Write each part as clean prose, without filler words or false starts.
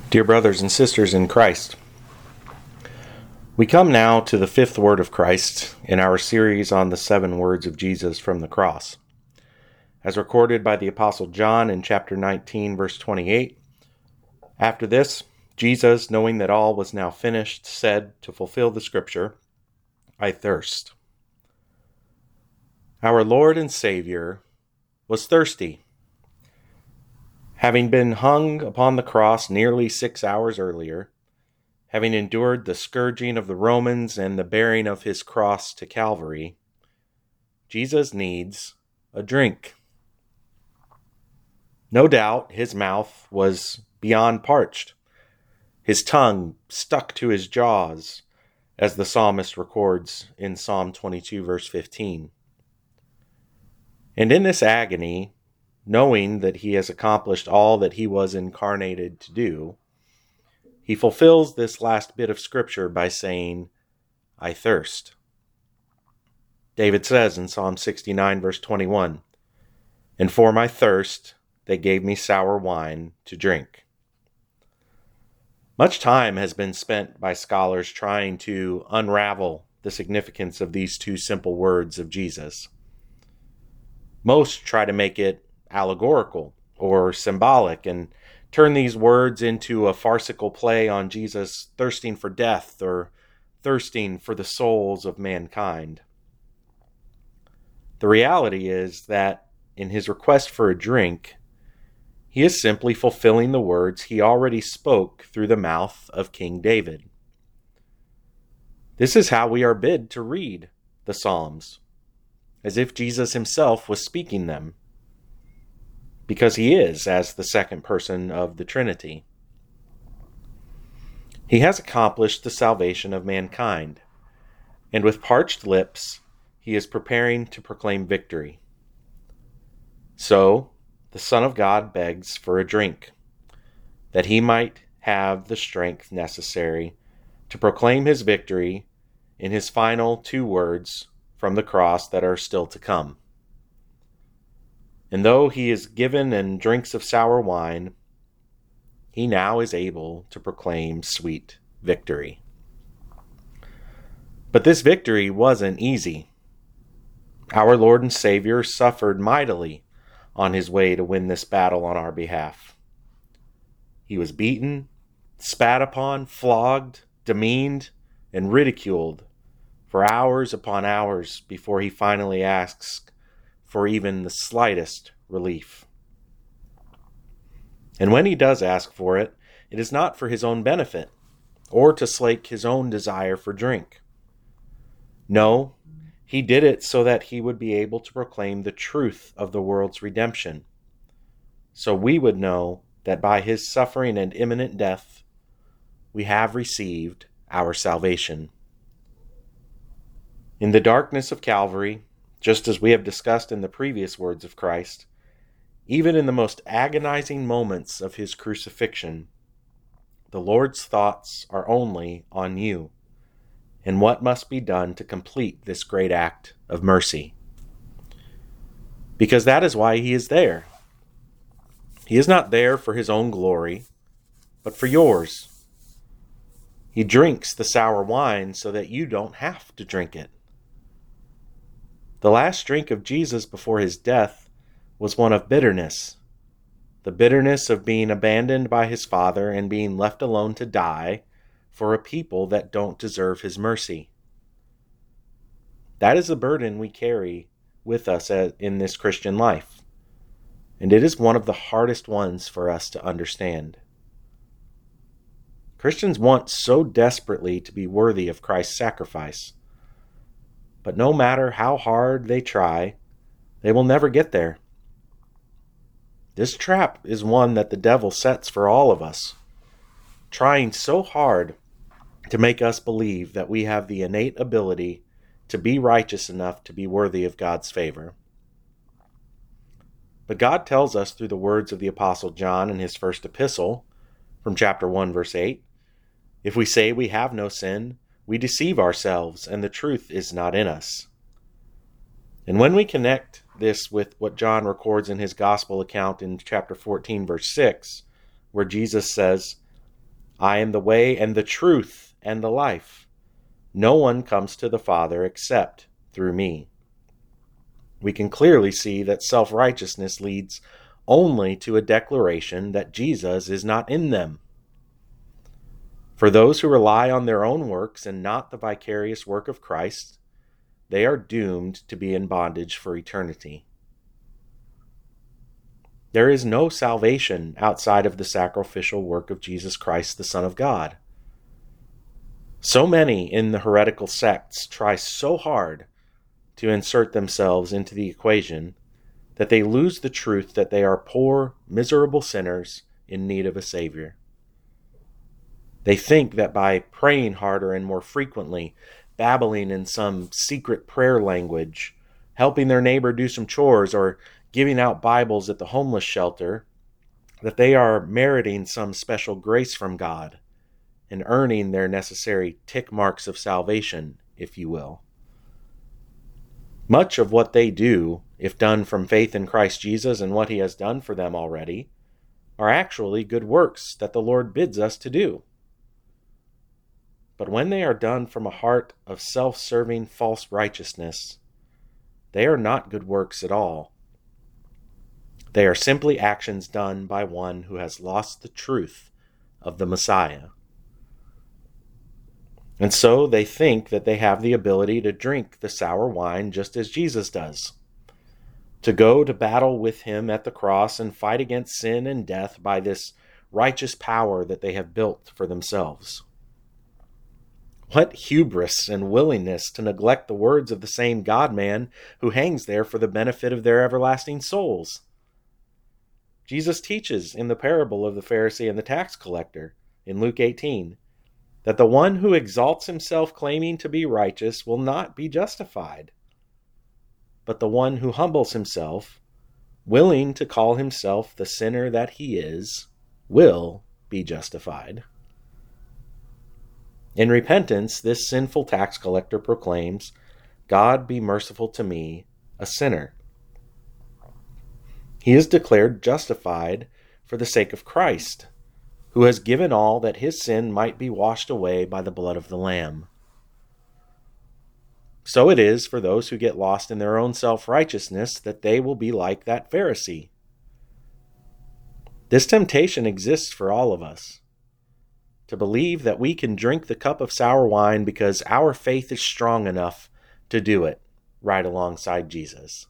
Dear brothers and sisters in Christ, we come now to the fifth word of Christ in our series on the 7 words of Jesus from the cross. As recorded by the Apostle John in chapter 19, verse 28, after this, Jesus, knowing that all was now finished, said, to fulfill the scripture, I thirst. Our Lord and Savior was thirsty. Having been hung upon the cross nearly 6 hours earlier, having endured the scourging of the Romans and the bearing of his cross to Calvary, Jesus needs a drink. No doubt his mouth was beyond parched, his tongue stuck to his jaws, as the psalmist records in Psalm 22, verse 15. And in this agony, knowing that he has accomplished all that he was incarnated to do, he fulfills this last bit of scripture by saying, I thirst. David says in Psalm 69, verse 21, And for my thirst they gave me sour wine to drink. Much time has been spent by scholars trying to unravel the significance of these 2 simple words of Jesus. Most try to make it allegorical or symbolic and turn these words into a farcical play on Jesus thirsting for death or thirsting for the souls of mankind. The reality is that in his request for a drink, he is simply fulfilling the words he already spoke through the mouth of King David. This is how we are bid to read the Psalms, as if Jesus himself was speaking them, because he is as the second person of the Trinity. He has accomplished the salvation of mankind, and with parched lips, he is preparing to proclaim victory. So, the Son of God begs for a drink, that he might have the strength necessary to proclaim his victory in his final 2 words from the cross that are still to come. And though he is given and drinks of sour wine, he now is able to proclaim sweet victory. But this victory wasn't easy. Our Lord and Savior suffered mightily on his way to win this battle on our behalf. He was beaten, spat upon, flogged, demeaned, and ridiculed for hours upon hours before he finally asks for even the slightest relief. And when he does ask for it, it is not for his own benefit or to slake his own desire for drink. No, he did it so that he would be able to proclaim the truth of the world's redemption, so we would know that by his suffering and imminent death, we have received our salvation. In the darkness of Calvary, just as we have discussed in the previous words of Christ, even in the most agonizing moments of his crucifixion, the Lord's thoughts are only on you and what must be done to complete this great act of mercy. Because that is why he is there. He is not there for his own glory, but for yours. He drinks the sour wine so that you don't have to drink it. The last drink of Jesus before his death was one of bitterness, the bitterness of being abandoned by his Father and being left alone to die for a people that don't deserve his mercy. That is the burden we carry with us in this Christian life, and it is one of the hardest ones for us to understand. Christians want so desperately to be worthy of Christ's sacrifice, but no matter how hard they try, they will never get there. This trap is one that the devil sets for all of us, trying so hard to make us believe that we have the innate ability to be righteous enough to be worthy of God's favor. But God tells us through the words of the Apostle John in his first epistle, from chapter 1, verse 8, if we say we have no sin, we deceive ourselves, and the truth is not in us. And when we connect this with what John records in his gospel account in chapter 14, verse 6, where Jesus says, I am the way and the truth and the life. No one comes to the Father except through me. We can clearly see that self-righteousness leads only to a declaration that Jesus is not in them. For those who rely on their own works and not the vicarious work of Christ, they are doomed to be in bondage for eternity. There is no salvation outside of the sacrificial work of Jesus Christ, the Son of God. So many in the heretical sects try so hard to insert themselves into the equation that they lose the truth that they are poor, miserable sinners in need of a Savior. They think that by praying harder and more frequently, babbling in some secret prayer language, helping their neighbor do some chores, or giving out Bibles at the homeless shelter, that they are meriting some special grace from God and earning their necessary tick marks of salvation, if you will. Much of what they do, if done from faith in Christ Jesus and what He has done for them already, are actually good works that the Lord bids us to do. But when they are done from a heart of self-serving false righteousness, they are not good works at all. They are simply actions done by one who has lost the truth of the Messiah. And so they think that they have the ability to drink the sour wine just as Jesus does, to go to battle with Him at the cross and fight against sin and death by this righteous power that they have built for themselves. What hubris and willingness to neglect the words of the same God-man who hangs there for the benefit of their everlasting souls. Jesus teaches in the parable of the Pharisee and the tax collector in Luke 18 that the one who exalts himself claiming to be righteous will not be justified, but the one who humbles himself, willing to call himself the sinner that he is, will be justified. In repentance, this sinful tax collector proclaims, "God be merciful to me, a sinner." He is declared justified for the sake of Christ, who has given all that his sin might be washed away by the blood of the Lamb. So it is for those who get lost in their own self-righteousness that they will be like that Pharisee. This temptation exists for all of us, to believe that we can drink the cup of sour wine because our faith is strong enough to do it right alongside Jesus.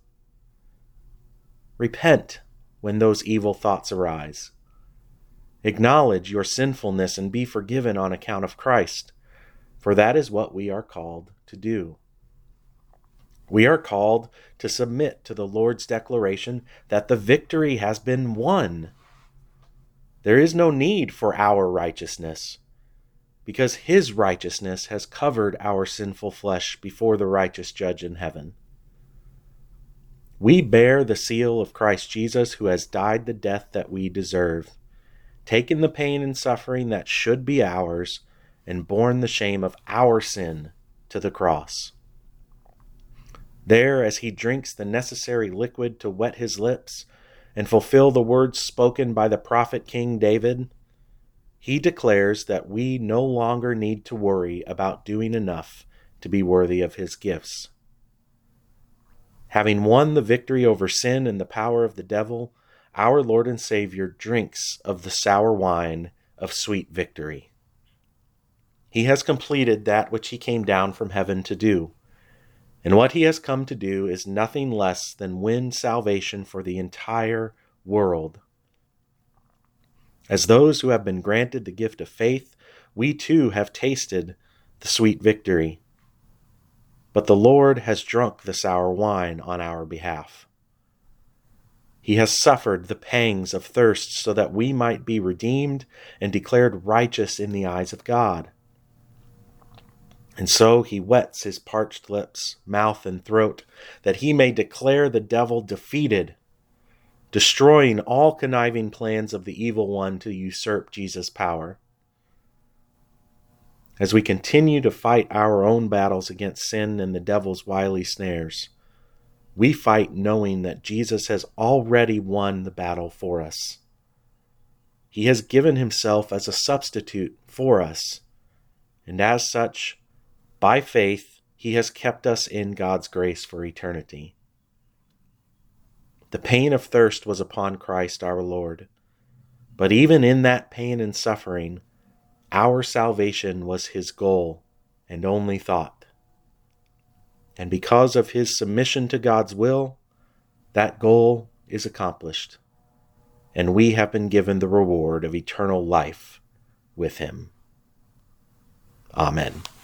Repent when those evil thoughts arise. Acknowledge your sinfulness and be forgiven on account of Christ, for that is what we are called to do. We are called to submit to the Lord's declaration that the victory has been won. There is no need for our righteousness, because His righteousness has covered our sinful flesh before the righteous judge in heaven. We bear the seal of Christ Jesus, who has died the death that we deserve, taken the pain and suffering that should be ours, and borne the shame of our sin to the cross. There, as He drinks the necessary liquid to wet His lips and fulfill the words spoken by the prophet King David, He declares that we no longer need to worry about doing enough to be worthy of His gifts. Having won the victory over sin and the power of the devil, our Lord and Savior drinks of the sour wine of sweet victory. He has completed that which He came down from heaven to do, and what He has come to do is nothing less than win salvation for the entire world. As those who have been granted the gift of faith, we too have tasted the sweet victory. But the Lord has drunk the sour wine on our behalf. He has suffered the pangs of thirst so that we might be redeemed and declared righteous in the eyes of God. And so He wets His parched lips, mouth, and throat, that He may declare the devil defeated, destroying all conniving plans of the evil one to usurp Jesus' power. As we continue to fight our own battles against sin and the devil's wily snares, we fight knowing that Jesus has already won the battle for us. He has given himself as a substitute for us, and as such, by faith, he has kept us in God's grace for eternity. The pain of thirst was upon Christ our Lord, but even in that pain and suffering, our salvation was his goal and only thought. And because of his submission to God's will, that goal is accomplished, and we have been given the reward of eternal life with him. Amen.